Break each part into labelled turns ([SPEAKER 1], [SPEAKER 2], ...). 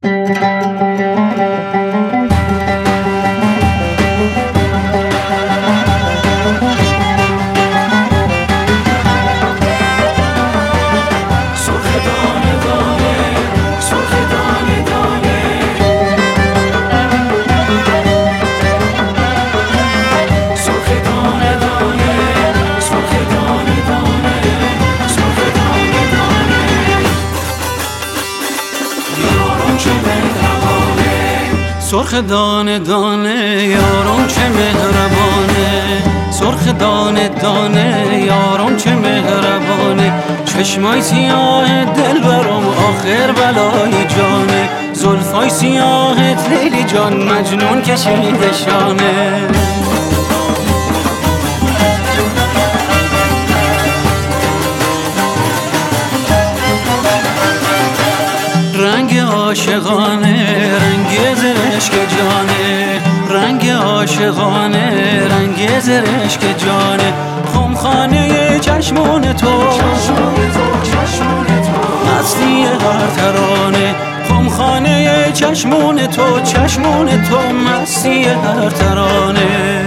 [SPEAKER 1] سرخ دانه دانه یارم چه مهربانه، سرخ دانه دانه یارم چه مهربانه، چشمای سیاه دل برام آخر بلای جانه، زلفای سیاهت لیلی جان مجنون کشیده شانه. رنگ عاشقانه رنگ زرشک جانه، رنگ عاشقانه رنگ زرشک جانه، خمخانه چشمون تو مستی هر ترانه، خمخانه چشمون تو مستی هر ترانه.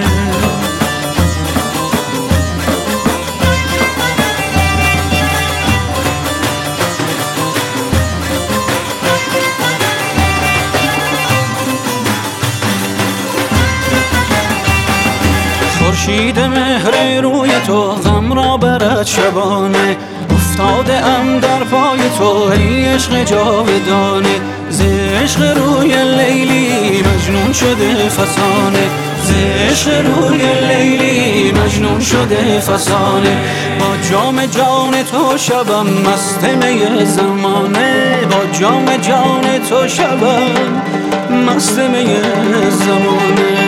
[SPEAKER 1] خورشید مهر روی تو غم را برد شبانه، افتاده ام در پای تو ای عشق جاودانه، ز عشق روی لیلی مجنون شده فسانه، ز عشق روی لیلی مجنون شده فسانه، با جام جان تو شبم مست می زمانه، با جام جان تو شبم مست می زمانه.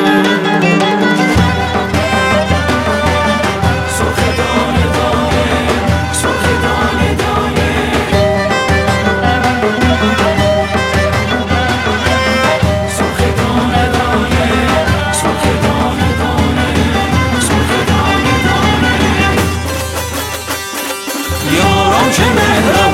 [SPEAKER 1] یارم چه مهربانه